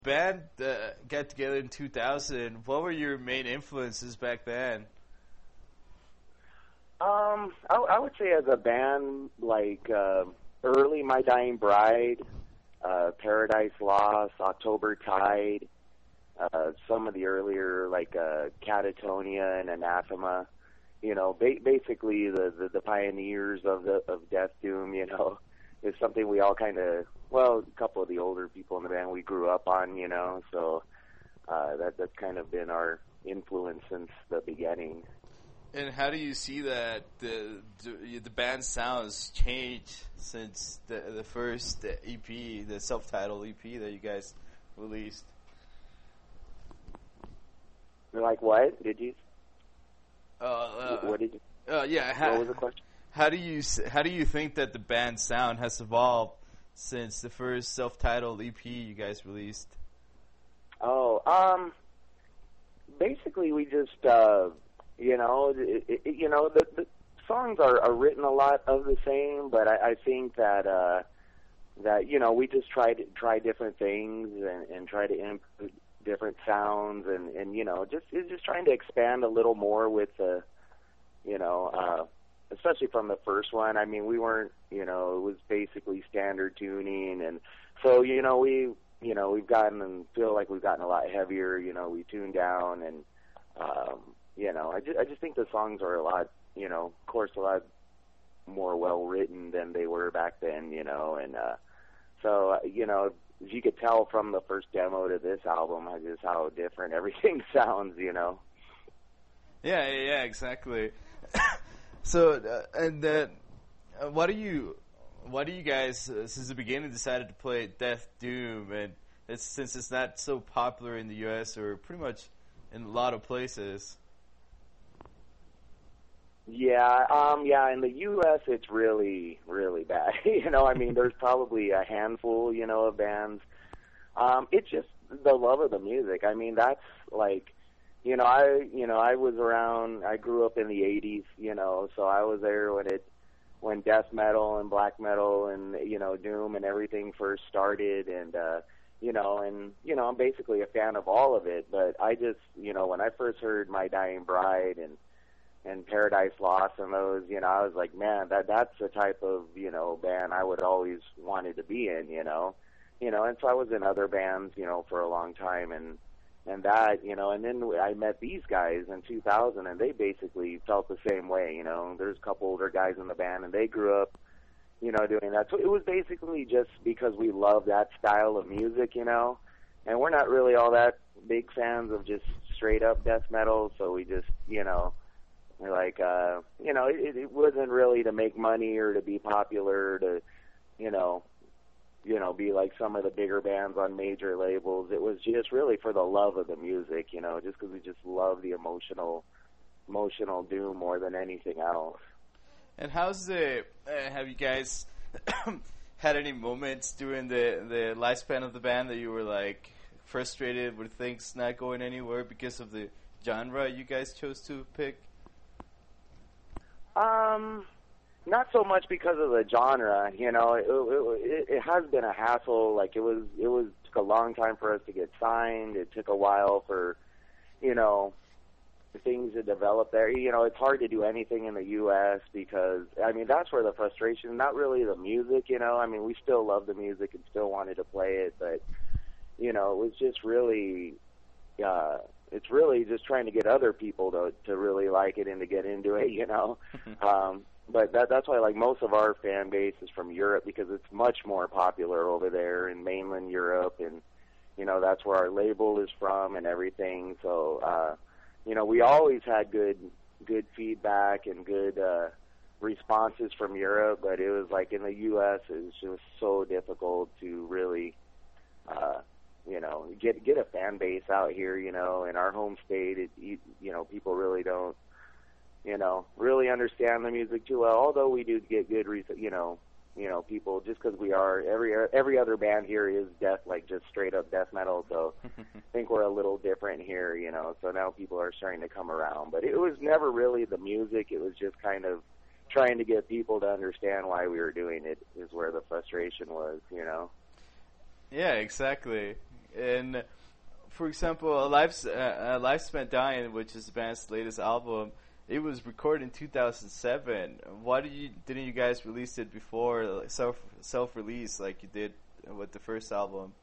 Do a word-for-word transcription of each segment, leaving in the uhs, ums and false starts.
band uh, got together in two thousand. What were your main influences back then? Um, I, I would say as a band, like uh, early My Dying Bride, uh, Paradise Lost, October Tide, uh, some of the earlier like uh, Catatonia and Anathema. You know, ba- basically the, the the pioneers of the of Death Doom. You know, is something we all kind of, well, a couple of the older people in the band we grew up on. You know, so uh, that that's kind of been our influence since the beginning. And how do you see that the the, the band's sounds changed since the the first E P, the self-titled E P that you guys released? Like what did you? Uh, uh, what did you? Uh, yeah. How, what was the question? How do you how do you think that the band's sound has evolved since the first self-titled E P you guys released? Oh, um, basically we just. Uh, You know, it, it, you know the, the songs are, are written a lot of the same, but I, I think that uh, that you know we just try to try different things and, and try to input different sounds and, and you know just it's just trying to expand a little more with the you know uh, especially from the first one. I mean, we weren't you know it was basically standard tuning, and so you know we you know we've gotten and feel like we've gotten a lot heavier. You know, we tuned down and. Um, You know, I just, I just think the songs are a lot, you know, of course, a lot more well written than they were back then, you know, and uh, so uh, you know, as you could tell from the first demo to this album, just how different everything sounds, you know. Yeah, yeah, yeah exactly. So, uh, and then, uh, what do you, what do you guys uh, since the beginning decided to play Death Doom, and it's, since it's not so popular in the U S or pretty much in a lot of places? Yeah, um, yeah. In the U S, it's really, really bad. you know, I mean, there's probably a handful, you know, of bands. Um, it's just the love of the music. I mean, that's like, you know, I, you know, I was around. I grew up in the eighties, you know, so I was there when it, when death metal and black metal and you know, doom and everything first started, and uh, you know, and you know, I'm basically a fan of all of it. But I just, you know, when I first heard My Dying Bride and and Paradise Lost and those, you know, I was like, man, that that's the type of, you know, band I would always wanted to be in, you know. You know, and so I was in other bands, you know, for a long time and and that, you know, and then I met these guys in two thousand and they basically felt the same way, you know. There's a couple older guys in the band and they grew up, you know, doing that. So it was basically just because we love that style of music, you know. And we're not really all that big fans of just straight up death metal, so we just, you know, like, uh, you know, it, it wasn't really to make money or to be popular, to, you know, you know, be like some of the bigger bands on major labels. It was just really for the love of the music, you know, just because we just love the emotional, emotional doom more than anything else. And how's the? Uh, have you guys had any moments during the the lifespan of the band that you were like frustrated with things not going anywhere because of the genre you guys chose to pick? Um, not so much because of the genre, you know. It, it, it has been a hassle. Like it was, it was took a long time for us to get signed. It took a while for, you know, things to develop there. You know, it's hard to do anything in the U S because I mean that's where the frustration. Not really the music, you know. I mean, we still love the music and still wanted to play it, but you know, it was just really. Uh, It's really just trying to get other people to to really like it and to get into it, you know. um, but that that's why like most of our fan base is from Europe because it's much more popular over there in mainland Europe, and you know that's where our label is from and everything. So uh, you know we always had good good feedback and good uh, responses from Europe, but it was like in the U S it was just so difficult to really. Uh, you know, get get a fan base out here, you know, in our home state, it, you, you know, people really don't, you know, really understand the music too well, although we do get good, you know, you know, people, just because we are, every every other band here is death, like just straight up death metal, so I think we're a little different here, you know, so now people are starting to come around, but it was never really the music, it was just kind of trying to get people to understand why we were doing it is where the frustration was, you know. Yeah, exactly. And for example, a life uh, a life spent dying, which is the band's latest album, it was recorded in two thousand seven. Why did you didn't you guys release it before, like self self release like you did with the first album?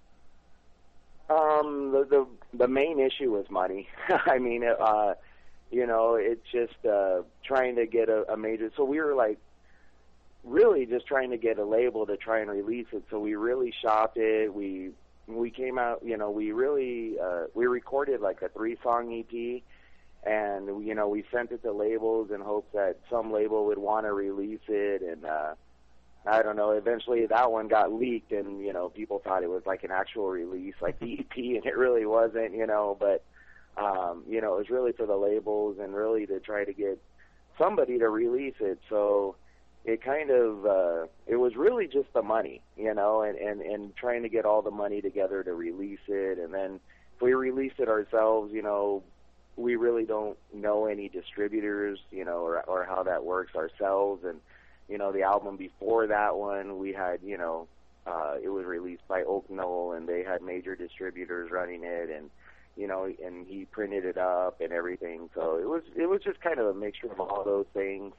Um, the the the main issue was money. I mean, uh, you know, it's just uh, trying to get a, a major. So we were like really just trying to get a label to try and release it. So we really shopped it. We we came out. You know, we really uh, we recorded like a three song E P. And, you know, we sent it to labels in hopes that some label would want to release it. And, uh, I don't know, eventually that one got leaked and, you know, people thought it was like an actual release, like the E P, and it really wasn't, you know. But, um, you know, it was really for the labels and really to try to get somebody to release it. So it kind of, uh, it was really just the money, you know, and, and, and trying to get all the money together to release it. And then if we released it ourselves, you know, we really don't know any distributors, you know, or, or how that works ourselves. And, you know, the album before that one, we had, you know, uh, it was released by Oak Knoll, and they had major distributors running it, and, you know, and he printed it up and everything. So it was, it was just kind of a mixture of all those things,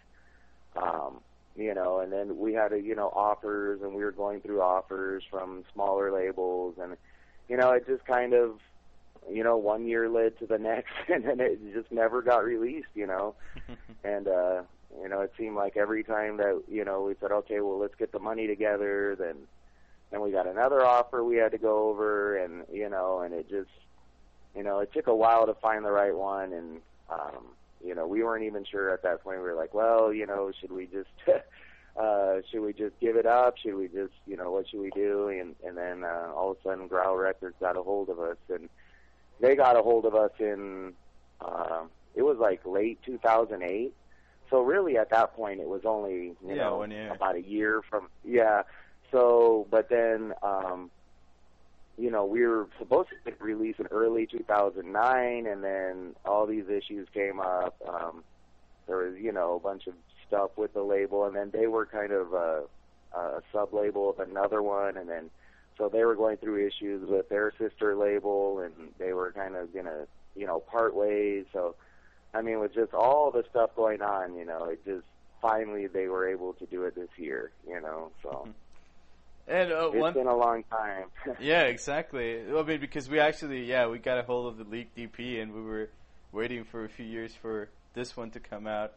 um, you know, and then we had, a, you know, offers, and we were going through offers from smaller labels, and, you know, it just kind of, you know, one year led to the next, and then it just never got released, you know. And, uh, you know, it seemed like every time that, you know, we said, okay, well, let's get the money together, then then we got another offer we had to go over, and, you know, and it just, you know, it took a while to find the right one, and, um, you know, we weren't even sure at that point. We were like, well, you know, should we just, uh, should we just give it up? Should we just, you know, what should we do? And, and then uh, all of a sudden Growl Records got a hold of us, and they got a hold of us in, uh, it was like late two thousand eight. So really at that point it was only, you yeah, know, one year. about a year from, yeah. So, but then, um, you know, we were supposed to release in early two thousand nine, and then all these issues came up. Um, there was, you know, a bunch of stuff with the label, and then they were kind of a, a sub-label of another one, and then so they were going through issues with their sister label, and they were kind of going to, you know, part ways. So, I mean, with just all the stuff going on, you know, it just, finally they were able to do it this year, you know, so. And uh, it's one, been a long time. yeah, exactly. I mean, because we actually, yeah, we got a hold of the leaked D P, and we were waiting for a few years for this one to come out.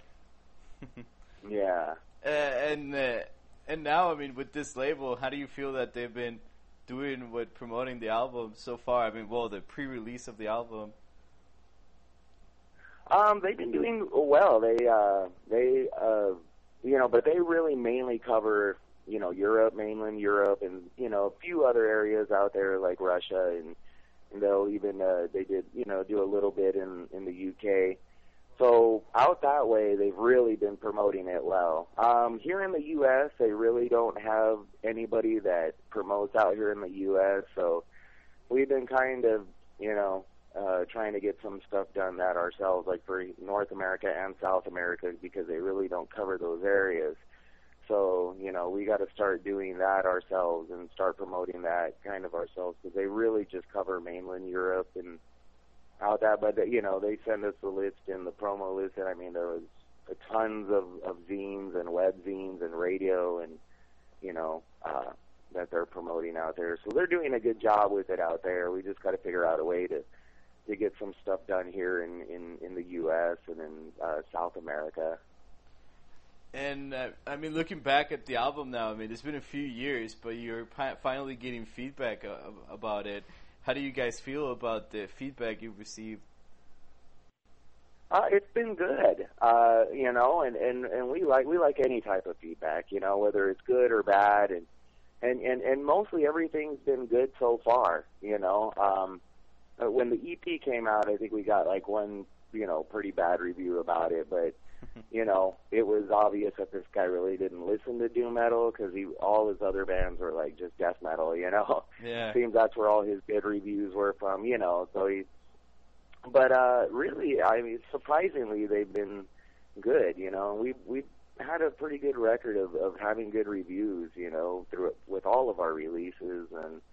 Yeah. Uh, and, uh, and now, I mean, with this label, how do you feel that they've been doing with promoting the album so far? I mean, well, the pre-release of the album. Um, they've been doing well. They, uh, they, uh, you know, but they really mainly cover, you know, Europe, mainland Europe, and, you know, a few other areas out there like Russia, and, and they'll even, uh, they did, you know, do a little bit in, in the U K. So out that way, they've really been promoting it well. Um, here in the U S, they really don't have anybody that promotes out here in the U S, so we've been kind of, you know, uh, trying to get some stuff done that ourselves, like for North America and South America, because they really don't cover those areas. So, you know, we got to start doing that ourselves and start promoting that kind of ourselves, because they really just cover mainland Europe and out that, but, you know, they send us the list and the promo list, and I mean, there was tons of, of zines and web zines and radio and, you know, uh, that they're promoting out there. So they're doing a good job with it out there. We just got to figure out a way to, to get some stuff done here in, in, in the U S and in uh, South America. And, uh, I mean, looking back at the album now, I mean, it's been a few years, but you're pi- finally getting feedback uh, about it. How do you guys feel about the feedback you've received? Uh, it's been good, uh, you know, and, and, and we like we like any type of feedback, you know, whether it's good or bad, and and, and, and mostly everything's been good so far, you know. Um, when the E P came out, I think we got like one, you know, pretty bad review about it, but you know, it was obvious that this guy really didn't listen to doom metal, because he all his other bands were like just death metal, you know. Yeah. Seems that's where all his good reviews were from, you know. So he, but uh, really, I mean, surprisingly, they've been good, you know. We we had a pretty good record of of having good reviews, you know, through with all of our releases, and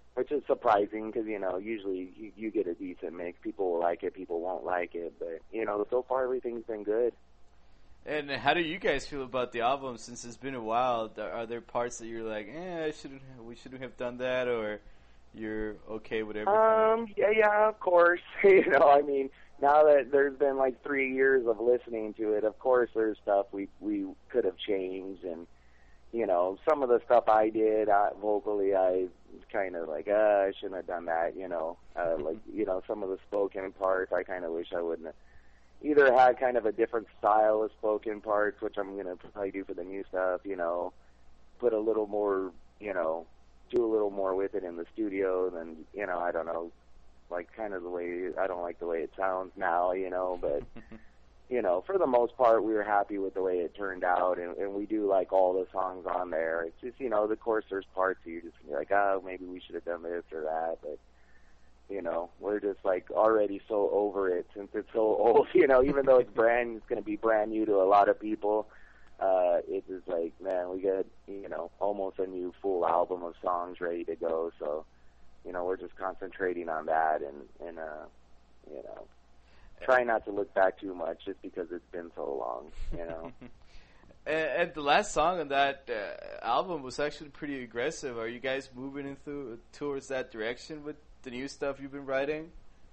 which is surprising because, you know, usually you, you get a decent mix. People will like it, people won't like it. But, you know, so far everything's been good. And how do you guys feel about the album since it's been a while? Are there parts that you're like, eh, I shouldn't, we shouldn't have done that, or you're okay with everything? Um, yeah, yeah, of course. You know, I mean, now that there's been like three years of listening to it, of course there's stuff we we could have changed, and you know, some of the stuff I did uh, vocally, I kind of like, uh, I shouldn't have done that. You know, uh, like you know, some of the spoken parts, I kind of wish I wouldn't have either had kind of a different style of spoken parts, which I'm gonna probably do for the new stuff. You know, put a little more, you know, do a little more with it in the studio than, you know, I don't know, like kind of the way, I don't like the way it sounds now, you know, but, you know, for the most part, we were happy with the way it turned out, and, and we do like all the songs on there. It's just, you know, of course there's parts that you're just gonna be like, oh, maybe we should have done this or that, but, you know, we're just like already so over it since it's so old, you know, even though it's brand, it's going to be brand new to a lot of people. Uh, it's just like, man, we got, you know, almost a new full album of songs ready to go. So, you know, we're just concentrating on that and, and uh, you know, try not to look back too much just because it's been so long, you know. and, and the last song on that uh, album was actually pretty aggressive. Are you guys moving into towards that direction with the new stuff you've been writing?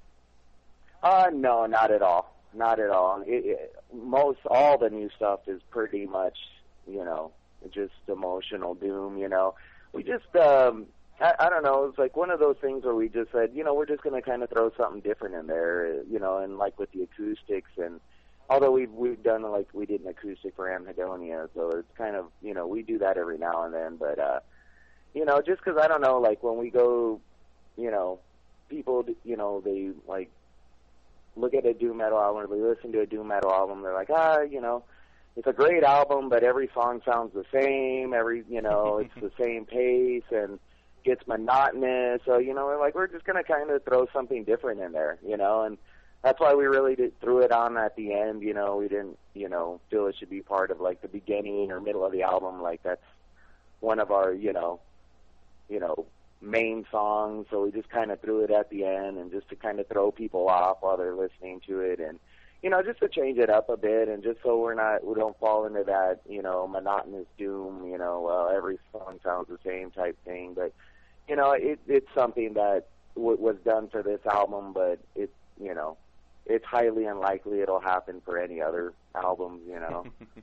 Uh, no, not at all. Not at all. It, it, most all the new stuff is pretty much, you know, just emotional doom. You know, we just, um, I, I don't know. It's like one of those things where we just said, you know, we're just going to kind of throw something different in there. You know, and like with the acoustics, and although we've we've done like we did an acoustic for Anhedonia, so it's kind of, you know, we do that every now and then. But uh, you know, just because I don't know, like when we go, you know, people, you know, they like look at a doom metal album, or they listen to a doom metal album, they're like, ah, you know, it's a great album, but every song sounds the same, every, you know, it's the same pace, and gets monotonous, so, you know, we're like, we're just going to kind of throw something different in there, you know, and that's why we really did, threw it on at the end, you know, we didn't, you know, feel it should be part of, like, the beginning or middle of the album, like, that's one of our, you know, you know, main song, so we just kind of threw it at the end, and just to kind of throw people off while they're listening to it, and you know, just to change it up a bit, and just so we're not, we don't fall into that, you know, monotonous doom, you know, well, every song sounds the same type thing. But you know, it, it's something that w- was done for this album, but it, you know, it's highly unlikely it'll happen for any other albums, you know.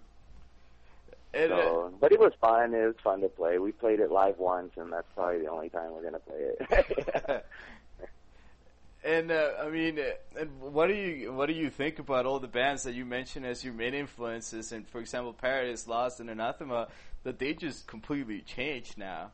And, so, but it was fun. It was fun to play. We played it live once, and that's probably the only time we're gonna play it. and uh, I mean, uh, and what do you what do you think about all the bands that you mentioned as your main influences? And for example, Paradise Lost and Anathema, that they just completely changed now.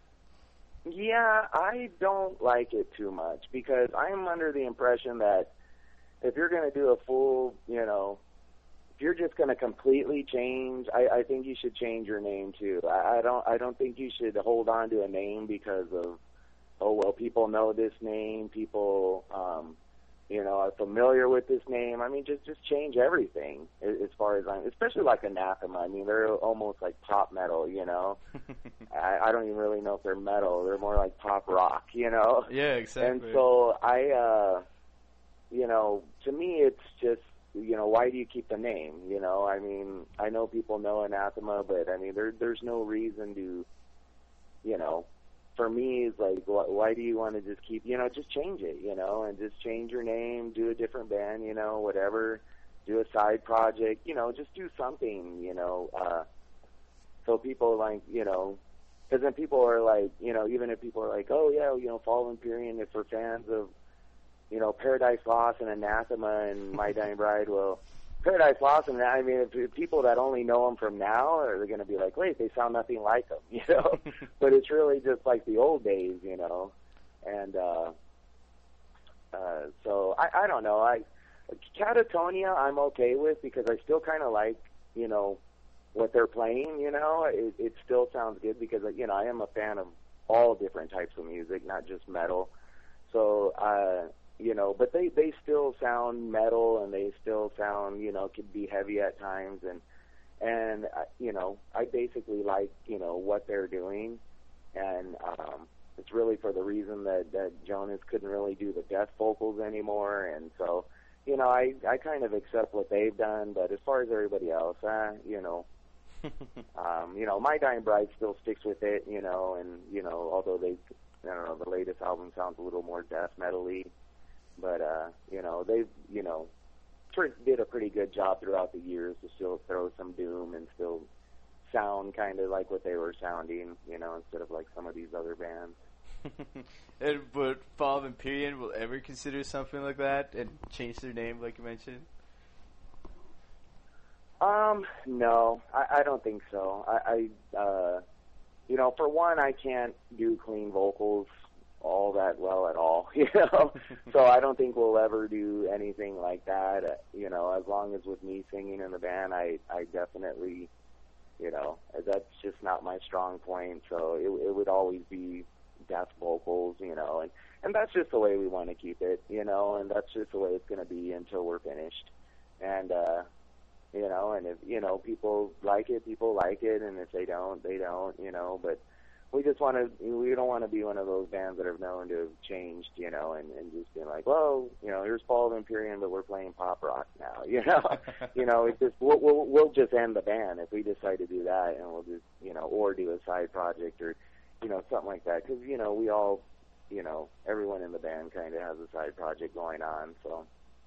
Yeah, I don't like it too much because I'm under the impression that if you're gonna do a full, you know. If you're just going to completely change, I, I think you should change your name too. I, I don't. I don't think you should hold on to a name because of, oh well, people know this name. People, um, you know, are familiar with this name. I mean, just just change everything as far as I'm. Especially like Anathema. I mean, they're almost like pop metal. You know, I, I don't even really know if they're metal. They're more like pop rock. You know. Yeah, exactly. And so I, uh, you know, to me, it's just. You know, why do you keep the name? You know, I mean, I know people know Anathema, but I mean, there, there's no reason to, you know, for me, it's like, wh- why do you want to just keep, you know, just change it, you know, and just change your name, do a different band, you know, whatever, do a side project, you know, just do something, you know, uh, so people like, you know, because then people are like, you know, even if people are like, oh yeah, you know, Fall Empyrean, if we're fans of, you know, Paradise Lost and Anathema and My Dying Bride, well, Paradise Lost, and I mean, if people that only know them from now are going to be like, wait, they sound nothing like them, you know? But it's really just like the old days, you know? And uh, uh, so I, I don't know. I Catatonia I'm okay with because I still kind of like, you know, what they're playing, you know? It, it still sounds good because, you know, I am a fan of all different types of music, not just metal. So, uh, you know, but they, they still sound metal and they still sound, you know, could be heavy at times. And, and uh, you know, I basically like, you know, what they're doing. And, um, it's really for the reason that that Jonas couldn't really do the death vocals anymore, and so, you know, I I kind of accept what they've done, but as far as everybody else, uh, you know, um, you know, My Dying Bride still sticks with it, you know, and you know, although they, I don't know, the latest album sounds a little more death metal-y, but uh, you know, they've, you know, did a pretty good job throughout the years to still throw some doom and still sound kind of like what they were sounding, you know, instead of like some of these other bands. And would Fall of Empyrean will ever consider something like that and change their name, like you mentioned? Um, no, I, I don't think so. I, I uh, you know, for one, I can't do clean vocals all that well at all, you know, so I don't think we'll ever do anything like that, uh, you know, as long as with me singing in the band, I, I definitely, you know, that's just not my strong point, so it, it would always be death vocals, you know, and, and that's just the way we want to keep it, you know, and that's just the way it's going to be until we're finished, and, uh, you know, and if, you know, people like it, people like it, and if they don't, they don't, you know, but we just want to, we don't want to be one of those bands that are known to have changed, you know, and, and just being like, well, you know, here's Fall of Empyrean, but we're playing pop rock now, you know, you know, it's just, we'll, we'll, we'll just end the band if we decide to do that, and we'll just, you know, or do a side project or, you know, something like that, because, you know, we all, you know, everyone in the band kind of has a side project going on, so.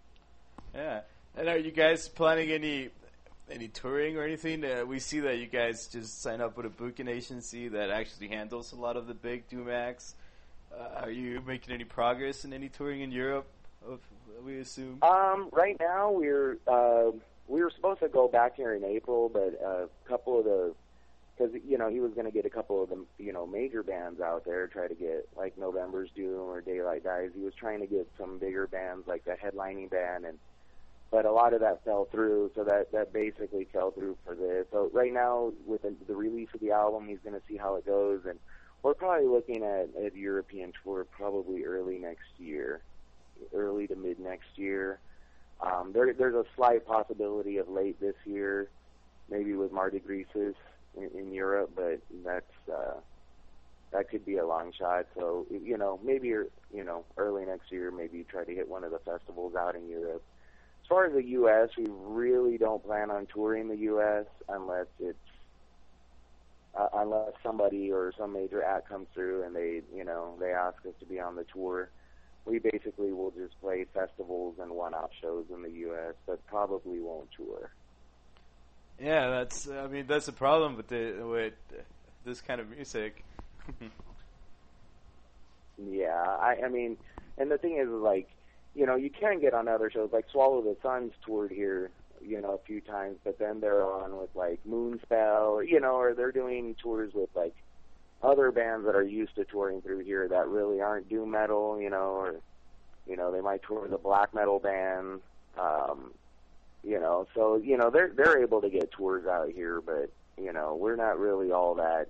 Yeah, and are you guys planning any any touring or anything? Uh, we see that you guys just sign up with a booking agency that actually handles a lot of the big doom acts. Uh, are you making any progress in any touring in Europe, we assume? Um, right now, we're uh, we were supposed to go back here in April, but a couple of the, because, you know, he was going to get a couple of the, you know, major bands out there, try to get, like, November's Doom or Daylight Dies. He was trying to get some bigger bands, like the headlining band, and but a lot of that fell through, so that, that basically fell through for this. So right now, with the, the release of the album, he's going to see how it goes, and we're probably looking at a European tour probably early next year, early to mid next year. Um, there, there's a slight possibility of late this year, maybe with Mardi Grises in, in Europe, but that's uh, that could be a long shot. So, you know, maybe, you know, early next year, maybe try to hit one of the festivals out in Europe. As far as the U S, we really don't plan on touring the U S unless it's uh, unless somebody or some major act comes through and they, you know, they ask us to be on the tour. We basically will just play festivals and one-off shows in the U S, but probably won't tour. Yeah, that's. I mean, that's a problem with the with this kind of music. Yeah, I, I mean, and the thing is, like, you know, you can get on other shows, like Swallow the Sun's toured here, you know, a few times, but then they're on with, like, Moonspell, you know, or they're doing tours with, like, other bands that are used to touring through here that really aren't doom metal, you know, or, you know, they might tour with a black metal band, um, you know, so, you know, they're, they're able to get tours out here, but, you know, we're not really all that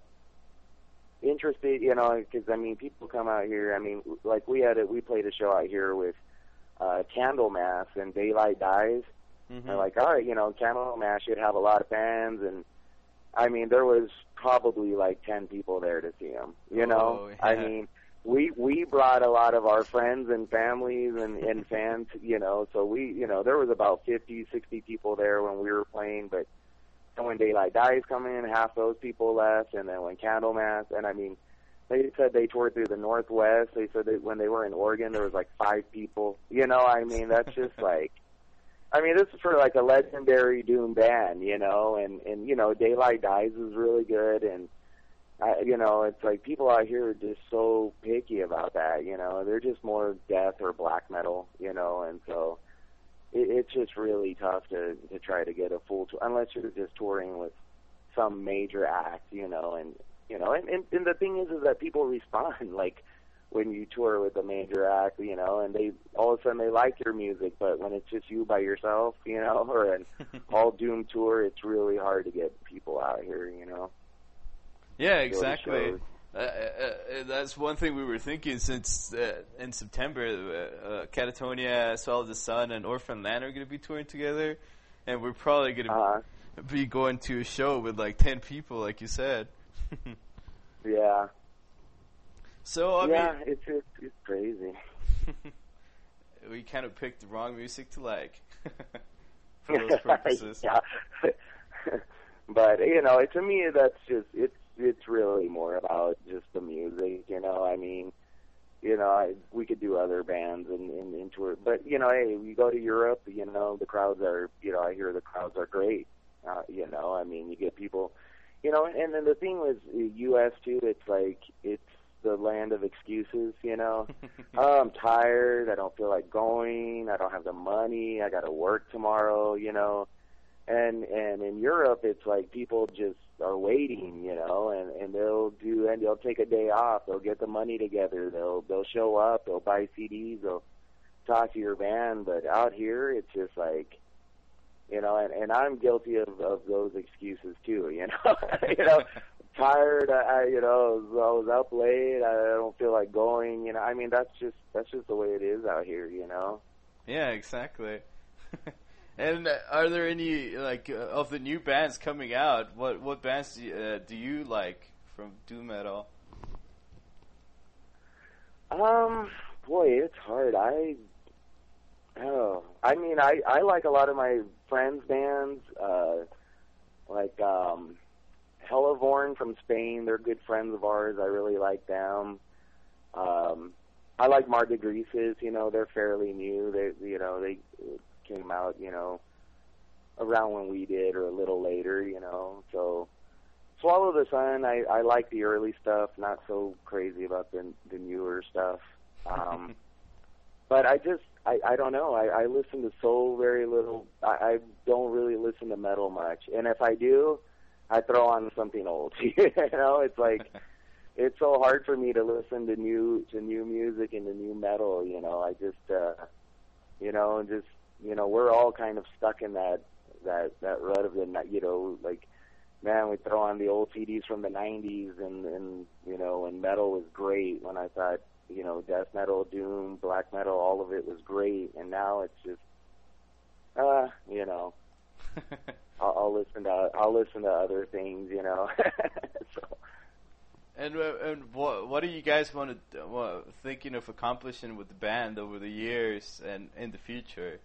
interested, you know, because, I mean, people come out here, I mean, like, we had a, we played a show out here with Uh, Candlemass and Daylight Dies. Mm-hmm. They're like, all right, you know, Candlemass should have a lot of fans, and I mean, there was probably like ten people there to see him. You know, oh, yeah. I mean, we we brought a lot of our friends and families and, and fans. You know, so we, you know, there was about fifty, sixty people there when we were playing, but then when Daylight Dies come in, half those people left, and then when Candlemass, and I mean, they said they toured through the Northwest. They said that when they were in Oregon, there was like five people. You know, I mean, that's just like, I mean, this is for like a legendary doom band, you know, and, and you know, Daylight Dies is really good. And, I, you know, it's like people out here are just so picky about that, you know. They're just more death or black metal, you know, and so it, it's just really tough to, to try to get a full tour, unless you're just touring with some major act, you know, and, You know, and, and, and the thing is, is that people respond, like, when you tour with a major act, you know, and they, all of a sudden they like your music, but when it's just you by yourself, you know, or an all-doom tour, it's really hard to get people out here, you know. Yeah, exactly. Uh, uh, that's one thing we were thinking since uh, in September, uh, Catatonia, Swallow the Sun, and Orphan Land are going to be touring together, and we're probably going to uh-huh. be going to a show with like ten people, like you said. Yeah. So I yeah, mean, it's it's, it's crazy. we kind of picked the wrong music to like for those purposes. Yeah. But you know, to me, that's just it's it's really more about just the music. You know, I mean, you know, I, we could do other bands and, and, and tour, but you know, hey, we go to Europe. You know, the crowds are, you know, I hear the crowds are great. Uh, you know, I mean, you get people, you know, and then the thing with the U S too, it's like it's the land of excuses. You know, oh, I'm tired. I don't feel like going. I don't have the money. I got to work tomorrow. You know. And and in Europe, it's like people just are waiting, you know, and, and they'll do and they'll take a day off. They'll get the money together. They'll they'll show up. They'll buy C Ds. They'll talk to your band. But out here, it's just like, you know, and, and I'm guilty of, of those excuses too. You know, you know, tired. I, I you know I was up late. I don't feel like going. You know, I mean that's just that's just the way it is out here. You know. Yeah, exactly. And are there any, like, uh, of the new bands coming out, what what bands do you, uh, do you like from doom metal? Um, boy, it's hard. I, oh, I mean, I, I like a lot of my friends' bands, uh, like, um, Hellvorn from Spain. They're good friends of ours. I really like them. Um, I like Marga Greases, you know, they're fairly new. They, you know, they came out, you know, around when we did or a little later, you know. So Swallow the Sun, I, I like the early stuff, not so crazy about the the newer stuff. Um, but I just, I, I don't know, I, I listen to so very little, I, I don't really listen to metal much. And if I do, I throw on something old, you know, it's like, it's so hard for me to listen to new, to new music and to new metal, you know, I just, uh, you know, just, you know, we're all kind of stuck in that, that, that rut of the, you know, like, man, we throw on the old C Ds from the nineties and, and, you know, and metal was great when I thought, you know, death metal, doom, black metal, all of it was great. And now it's just, uh, you know, I'll, I'll listen to, I'll listen to other things, you know. So. And uh, and what what do you guys want to uh, thinking of accomplishing with the band over the years and in the future?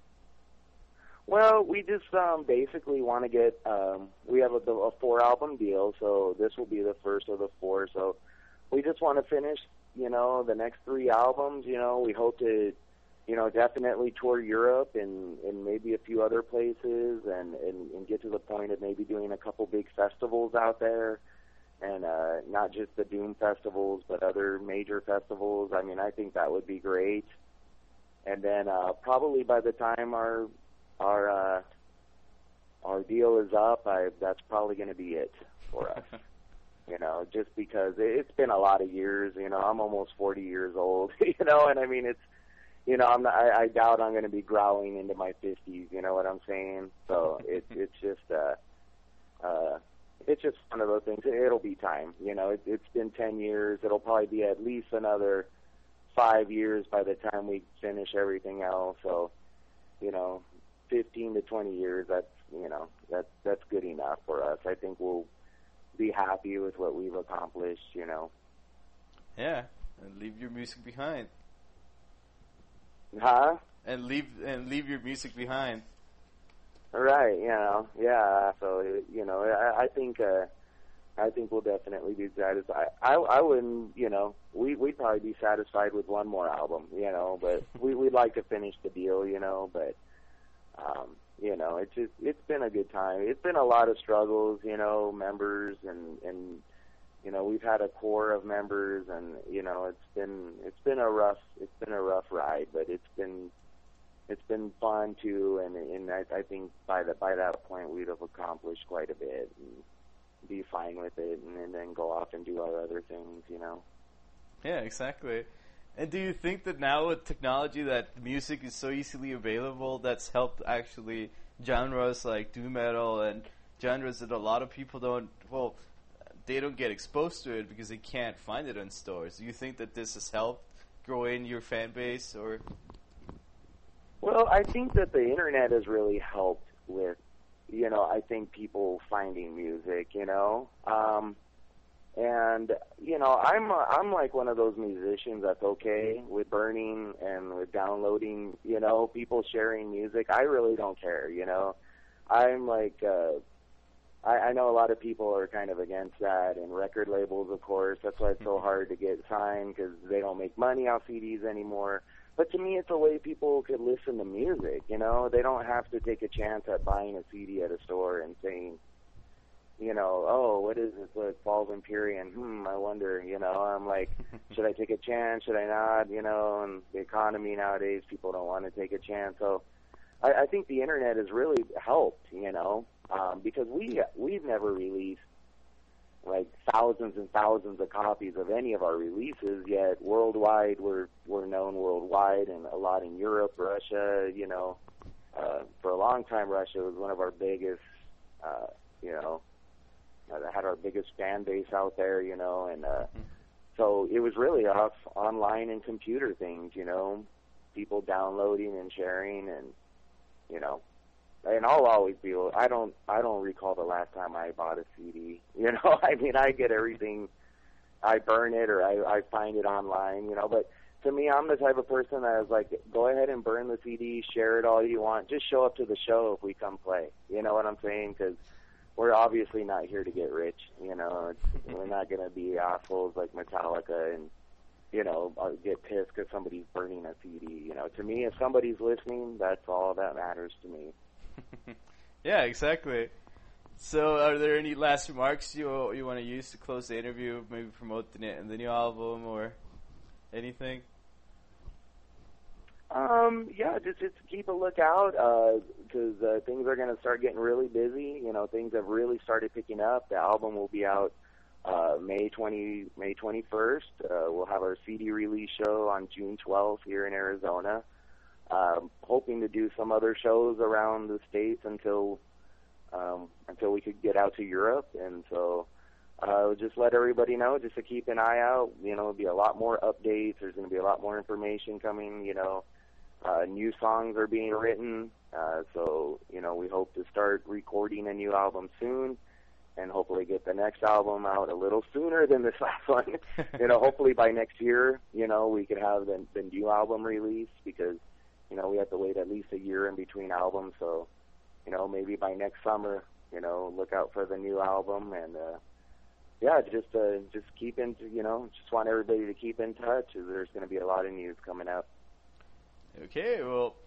Well, we just um, basically want to get. Um, we have a, a four album deal, so this will be the first of the four. So we just want to finish, you know, the next three albums. You know, we hope to, you know, definitely tour Europe and, and maybe a few other places, and, and, and get to the point of maybe doing a couple big festivals out there. And uh, not just the Doom festivals, but other major festivals. I mean, I think that would be great. And then uh, probably by the time our our uh, our deal is up, I, that's probably going to be it for us. You know, just because it's been a lot of years. You know, I'm almost forty years old. You know, and I mean, it's, you know, I'm not, I, I doubt I'm going to be growling into my fifties. You know what I'm saying? So it, it's just. Uh, uh, It's just one of those things. It'll be time. You know, it, it's been ten years. It'll probably be at least another five years by the time we finish everything else. So, you know, fifteen to twenty years, that's, you know, that's, that's good enough for us. I think we'll be happy with what we've accomplished, you know. Yeah, and leave your music behind. Huh? And leave, and leave your music behind. Right, you know, yeah. So, you know, I, I think, uh, I think we'll definitely be satisfied. I, I wouldn't, you know, we we'd probably be satisfied with one more album, you know, but we we'd like to finish the deal, you know. But, um, you know, it's just it's been a good time. It's been a lot of struggles, you know, members and and you know, we've had a core of members, and you know, it's been it's been a rough it's been a rough ride, but it's been. It's been fun too, and and I, I think by that by that point we'd have accomplished quite a bit and be fine with it, and, and then go off and do our other things, you know. Yeah, exactly. And do you think that now with technology that music is so easily available, that's helped actually genres like doom metal and genres that a lot of people don't, well, they don't get exposed to it because they can't find it in stores? Do you think that this has helped grow in your fan base, or? Well, I think that the internet has really helped with, you know, I think people finding music, you know. Um, And you know, I'm uh, I'm like one of those musicians that's okay with burning and with downloading. You know, people sharing music. I really don't care. You know, I'm like uh, I, I know a lot of people are kind of against that, and record labels, of course. That's why it's so hard to get signed because they don't make money off C Ds anymore. But to me, it's a way people could listen to music. You know, they don't have to take a chance at buying a C D at a store and saying, you know, oh, what is this? What Falls Empyrean? Hmm, I wonder. You know, I'm like, should I take a chance? Should I not? You know, and the economy nowadays, people don't want to take a chance. So, I, I think the internet has really helped. You know, um, because we we've never released like thousands and thousands of copies of any of our releases. Yet worldwide, we're we're known worldwide, and a lot in Europe, Russia. You know, uh, for a long time, Russia was one of our biggest. Uh, you know. Uh, had our biggest fan base out there, you know, and uh, so it was really off online and computer things, you know, people downloading and sharing, and you know, and I'll always be. I don't. I don't recall the last time I bought a C D. You know, I mean, I get everything. I burn it or I, I find it online, you know. But to me, I'm the type of person that is like, go ahead and burn the C D, share it all you want, just show up to the show if we come play. You know what I'm saying? Because we're obviously not here to get rich, you know. It's, we're not going to be assholes like Metallica and, you know, get pissed because somebody's burning a C D. You know, to me, if somebody's listening, that's all that matters to me. Yeah, exactly. So, are there any last remarks you you want to use to close the interview? Maybe promote the the new album or anything? Um, yeah, just, just keep a lookout, because uh, uh, things are going to start getting really busy. You know, things have really started picking up. The album will be out uh, May twentieth, May twenty-first. Uh, we'll have our C D release show on June twelfth here in Arizona. Um, hoping to do some other shows around the States until um, until we could get out to Europe. And so uh, just let everybody know, just to keep an eye out. You know, there'll be a lot more updates. There's going to be a lot more information coming, you know. Uh, new songs are being written, uh, so, you know, we hope to start recording a new album soon and hopefully get the next album out a little sooner than this last one. You know, hopefully by next year, you know, we could have the, the new album released because, you know, we have to wait at least a year in between albums. So, you know, maybe by next summer, you know, look out for the new album. And, uh, yeah, just uh, just keep in, you know, just want everybody to keep in touch. There's going to be a lot of news coming up. Okay, well,